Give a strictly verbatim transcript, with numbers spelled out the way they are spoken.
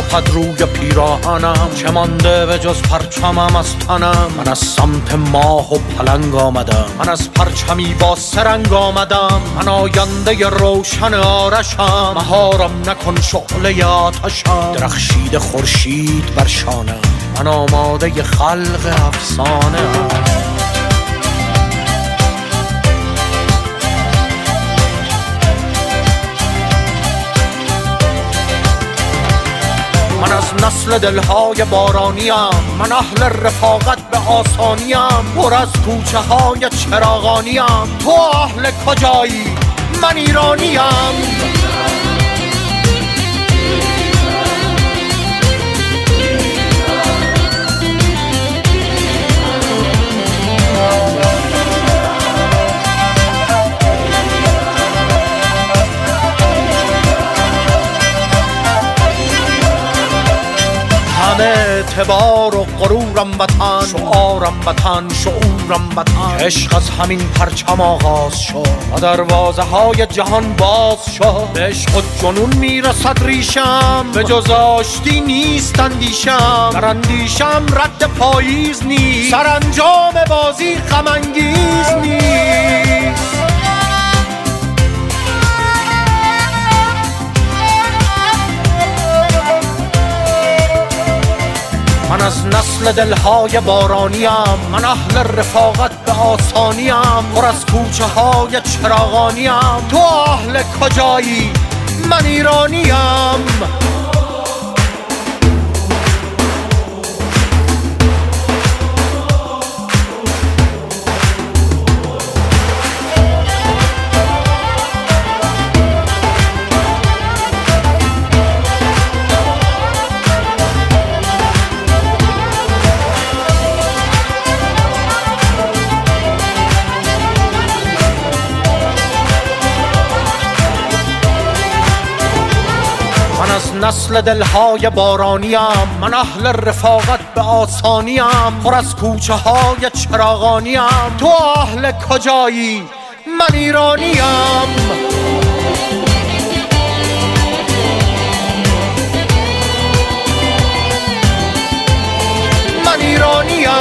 صفت روی پیراهنم، چه مانده به جز پرچمم از تنم. من از سمت ماه و پلنگ آمدم، من از پرچمی با سرنگ آمدم. من آینده روشن آرشم، مهارم نکن شعله آتشم. درخشید خورشید بر شانم، من آماده خلق افسانه ام. من از نسل دلهای بارانیم، من اهل رفاقت به آسانیم. پر از کوچه های چراغانیم، تو اهل کجایی؟ من ایرانیم. اعتبار و غرورم وطن، شعارم وطن، شعورم وطن. عشق از همین پرچم آغاز شد و دروازه های جهان باز شد. به عشق و جنون میرسد ریشم، به جز آشتی نیست اندیشم. در اندیشم رد پاییز نیست، سرانجام بازی غم انگیز نیست. من از نسل دلهای بارانیم، من اهل رفاقت به آسانیم. پر از کوچه های چراغانیم، تو اهل کجایی؟ من ایرانیم. نسل دلهای بارانیم، من اهل رفاقت به آسانیم. پر از کوچه های چراغانیم، تو اهل کجایی؟ من ایرانیم. من ایرانیم.